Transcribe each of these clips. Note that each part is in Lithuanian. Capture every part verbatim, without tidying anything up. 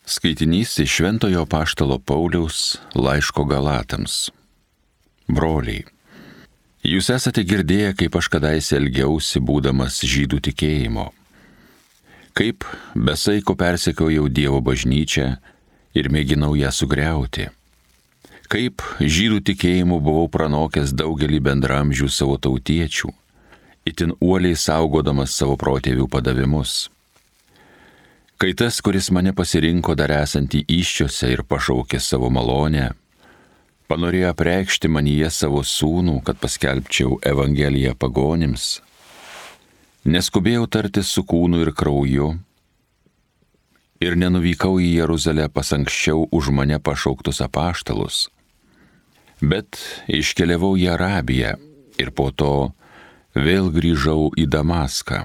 Skaitinys iš Šventojo Apaštalo Pauliaus laiško Galatams. Broliai, jūs esate girdėję, kaip aš kadaise elgiausi, būdamas žydų tikėjimo, kaip besaiko persekiojau Dievo bažnyčią ir mėginau ją sugriauti, kaip žydų tikėjimu buvau pranokęs daugelį bendramžių savo tautiečių, itin uoliai saugodamas savo protėvių padavimus. Kai tas, kuris mane pasirinko dar esantį įsčiose ir pašaukė savo malonę, panorėjo apreikšti manyje savo sūnų, kad paskelbčiau Evangeliją pagonims, neskubėjau tartis su kūnu ir krauju ir nenuvykau į Jeruzalę pas anksčiau už mane pašauktus apaštalus, bet iškeliavau į Arabiją ir po to vėl grįžau į Damaską.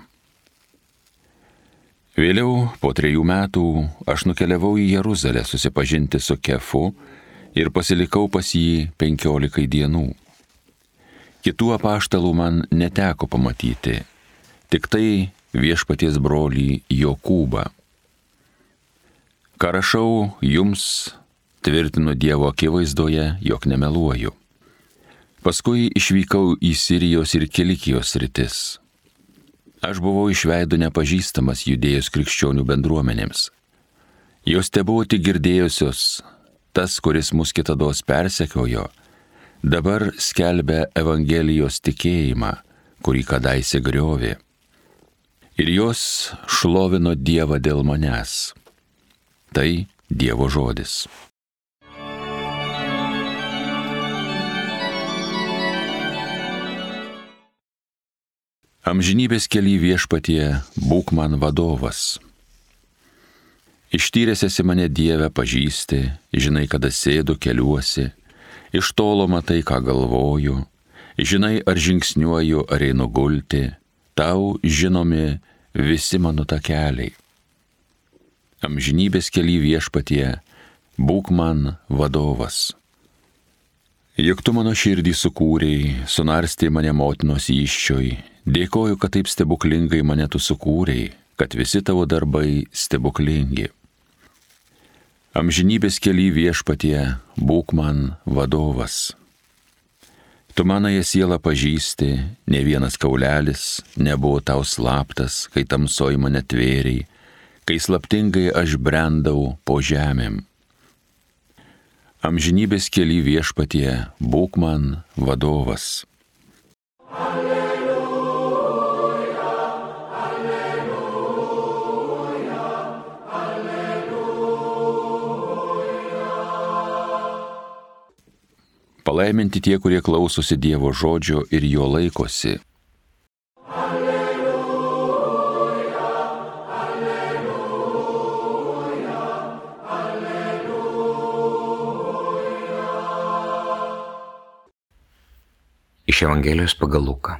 Vėliau, po trejų metų, aš nukeliavau į Jeruzalę susipažinti su Kefu ir pasilikau pas jį penkiolikai dienų. Kitų apaštalų man neteko pamatyti, tik tai viešpaties brolį Jokūbą. Ką rašau jums, tvirtinu Dievo akivaizdoje, jog nemeluoju. Paskui išvykau į Sirijos ir Kilikijos sritis. Aš buvau iš veido nepažįstamas Judėjos krikščionių bendruomenėms. Jos tebuvo tik girdėjusios, tas, kuris mus kitados persekiojo, dabar skelbia Evangelijos tikėjimą, kurį kadaise griovė. Ir jos šlovino Dievą dėl manęs. Tai Dievo žodis. Amžinybės kely viešpatie, būk man vadovas. Ištyręs esi mane Dieve pažįsti, žinai, kada sėdu keliuosi, iš tolo matai, ką galvoju, žinai, ar žingsniuoju, ar einu gulti, tau žinomi visi mano takeliai. Amžinybės kely viešpatie, būk man vadovas. Juk tu mano širdį sukūrei, sunarstė mane motinos įsčioj, dėkoju, kad taip stebuklingai mane tu sukūrei, kad visi tavo darbai stebuklingi. Amžinybės kely viešpatie, būk man vadovas. Tu manąją sielą pažįsti, ne vienas kaulelis nebuvo tau slaptas, kai tamsoj mane tvėrei, kai slaptingai aš brendau po žemėm. Amžinybės kely viešpatie, būk man vadovas. Alleluja, alleluja, alleluja. Palaiminti tie, kurie klausosi Dievo žodžio ir jo laikosi. Iš Evangelijos pagal Luką.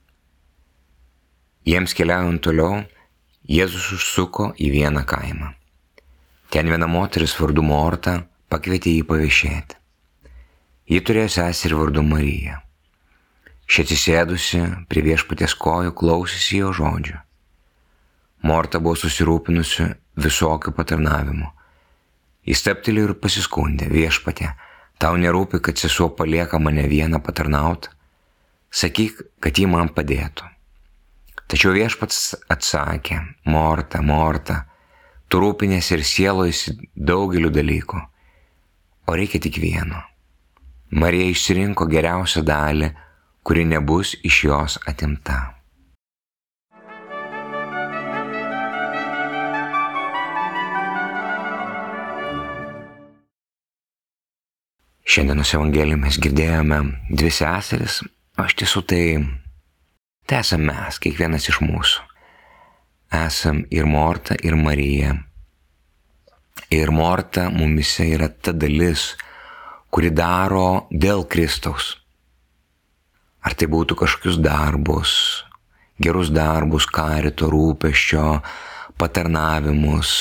Jiems keliaujant toliau, Jėzus užsuko į vieną kaimą. Ten viena moteris vardu Morta pakvietė jį paviešėti. Ji turėjo seserį vardu Mariją. Ši atsisėdusi prie viešpaties kojų klausėsi jo žodžių. Morta buvo susirūpinusi visokių patarnavimų. Jis stabtelėjo ir pasiskundė: viešpatie, tau nerūpi, kad sesuo palieka mane vieną patarnaut? Sakyk, kad ji man padėtų. Tačiau viešpats atsakė: Morta, Morta, tu rūpiniesi ir sielojasi daugeliu dalykų, o reikia tik vieno. Marija išsirinko geriausią dalį, kuri nebus iš jos atimta. Šiandienos Evangelijoje mes girdėjome dvi seseris. O iš tiesų tai, tai esam mes, kiekvienas iš mūsų. Esam ir Morta, ir Marija. Ir Morta mumise yra ta dalis, kuri daro dėl Kristaus. Ar tai būtų kažkokius darbus, gerus darbus, karito, rūpesčio, patarnavimus.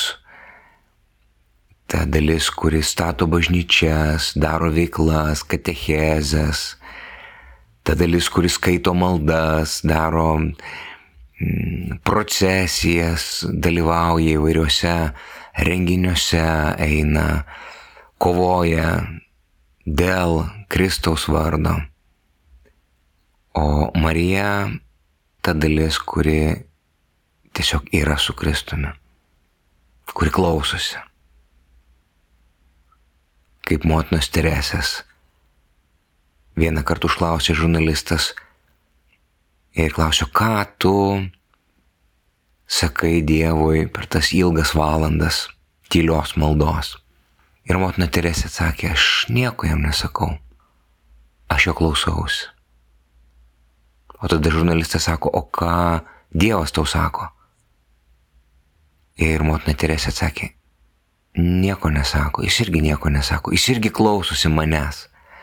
Ta dalis, kuri stato bažnyčias, daro veiklas, katechezes. Ta dalis, kuris skaito maldas, daro procesijas, dalyvauja įvairiuose renginiuose eina, kovoja dėl Kristaus vardo. O Marija ta dalis, kuri tiesiog yra su Kristumi, kuri klausosi. Kaip motinos Teresės. Vieną kartą užklausė žurnalistas ir klausė, ką tu sakai Dievui per tas ilgas valandas tylios maldos. Ir motina Teresė atsakė, aš nieko jam nesakau, aš jo klausausi. O tada žurnalistas sako, o ką Dievas tau sako? Ir motina Teresė atsakė, nieko nesako, jis irgi nieko nesako, jis irgi klausosi manęs.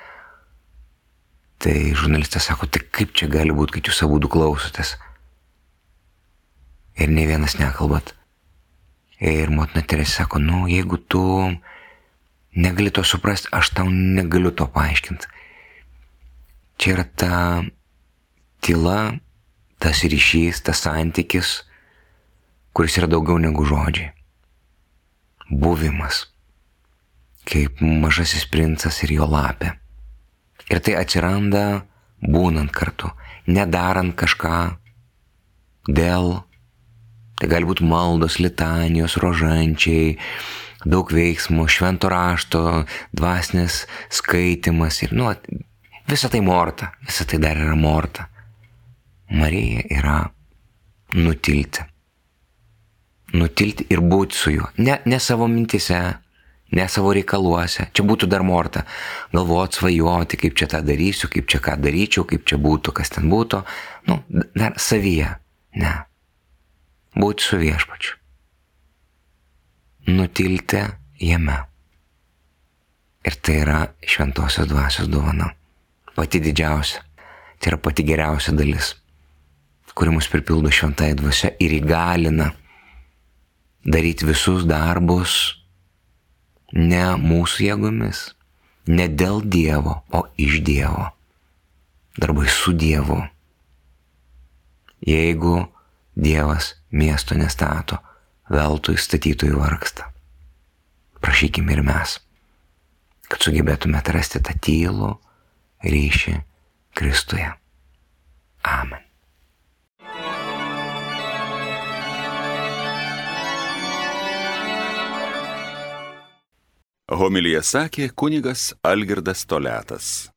Tai žurnalistas sako, tai kaip čia gali būti, kad jūs abudu klausotės? Ir ne vienas nekalbat. Ir motina Teresė sako, nu, jeigu tu negali to suprasti, aš tau negaliu to paaiškinti. Čia yra ta tyla, tas ryšys, tas santykis, kuris yra daugiau negu žodžiai. Buvimas, kaip mažasis princas ir jo lapė. Ir tai atsiranda būnant kartu, nedarant kažką dėl. Tai gali būti maldos, litanijos, rožančiai, daug veiksmų, švento rašto, dvasinės skaitimas ir, nu, visa tai morta, visa tai dar yra morta. Marija yra nutilti. Nutilti ir būti su juo. Ne, ne savo mintise, ne savo reikaluose. Čia būtų dar morta. Galvot, svajoti, kaip čia tą darysiu, kaip čia ką daryčiau, kaip čia būtų, kas ten būtų. Nu, dar savyje. Ne. Būti su viešpačiu. Nutilti jame. Ir tai yra šventosios dvasios dovana. Pati didžiausia. Tai yra pati geriausia dalis, kuri mus pripildo šventąja dvasia ir įgalina daryti visus darbus ne mūsų jėgomis, ne dėl Dievo, o iš Dievo. Darbai su Dievu. Jeigu Dievas miesto nestato, veltui statytojų vargsta. Prašykime ir mes, kad sugebėtume atrasti tą tylų ryšį Kristuje. Amen. Homiliją sakė kunigas Algirdas Toliatas.